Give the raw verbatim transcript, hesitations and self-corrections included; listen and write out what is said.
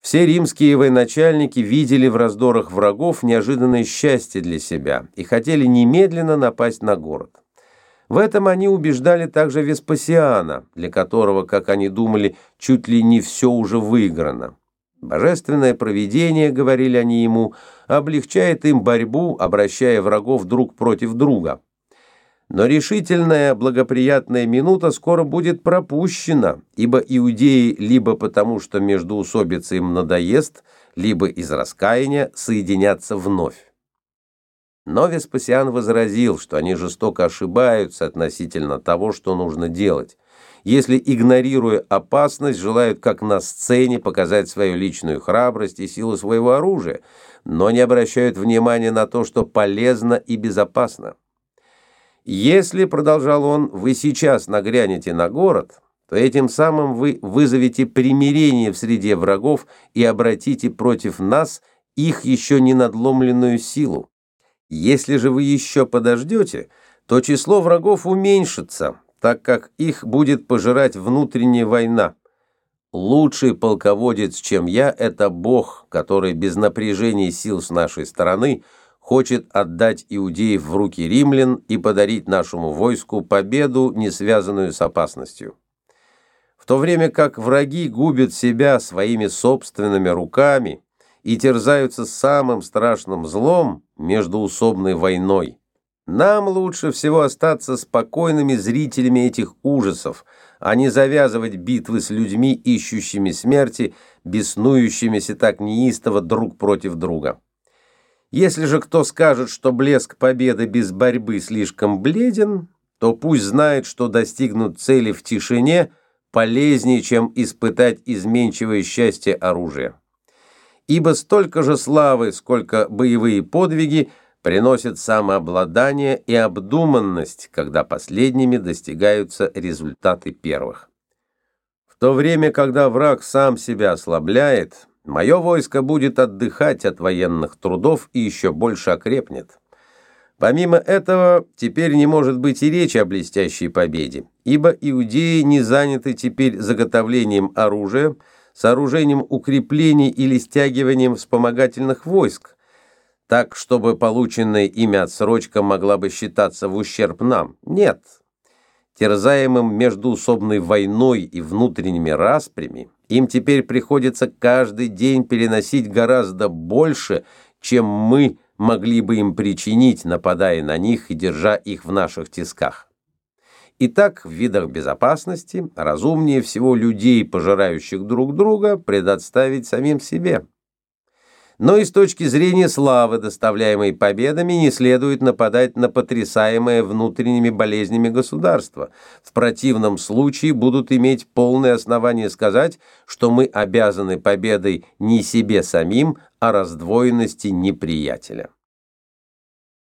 Все римские военачальники видели в раздорах врагов неожиданное счастье для себя и хотели немедленно напасть на город. В этом они убеждали также Веспасиана, для которого, как они думали, чуть ли не все уже выиграно. Божественное провидение, говорили они ему, облегчает им борьбу, обращая врагов друг против друга. Но решительная благоприятная минута скоро будет пропущена, ибо иудеи либо потому, что междоусобица им надоест, либо из раскаяния соединятся вновь. Но Веспасиан возразил, что они жестоко ошибаются относительно того, что нужно делать, если, игнорируя опасность, желают, как на сцене, показать свою личную храбрость и силу своего оружия, но не обращают внимания на то, что полезно и безопасно. «Если, — продолжал он, — вы сейчас нагрянете на город, то этим самым вы вызовете примирение в среде врагов и обратите против нас их еще не надломленную силу. Если же вы еще подождете, то число врагов уменьшится, так как их будет пожирать внутренняя война. Лучший полководец, чем я, — это Бог, который без напряжения сил с нашей стороны хочет отдать иудеев в руки римлян и подарить нашему войску победу, не связанную с опасностью. В то время как враги губят себя своими собственными руками и терзаются самым страшным злом, междоусобной войной, нам лучше всего остаться спокойными зрителями этих ужасов, а не завязывать битвы с людьми, ищущими смерти, беснующимися так неистово друг против друга. Если же кто скажет, что блеск победы без борьбы слишком бледен, то пусть знает, что достигнуть цели в тишине полезнее, чем испытать изменчивое счастье оружия. Ибо столько же славы, сколько боевые подвиги, приносят самообладание и обдуманность, когда последними достигаются результаты первых. В то время, когда враг сам себя ослабляет, мое войско будет отдыхать от военных трудов и еще больше окрепнет. Помимо этого, теперь не может быть и речи о блестящей победе, ибо иудеи не заняты теперь заготовлением оружия, сооружением укреплений или стягиванием вспомогательных войск, так, чтобы полученная ими отсрочка могла бы считаться в ущерб нам. Нет. Терзаемым междоусобной войной и внутренними распрями, им теперь приходится каждый день переносить гораздо больше, чем мы могли бы им причинить, нападая на них и держа их в наших тисках. Итак, в видах безопасности разумнее всего людей, пожирающих друг друга, предоставить самим себе. Но и с точки зрения славы, доставляемой победами, не следует нападать на потрясаемое внутренними болезнями государство. В противном случае будут иметь полное основание сказать, что мы обязаны победой не себе самим, а раздвоенности неприятеля.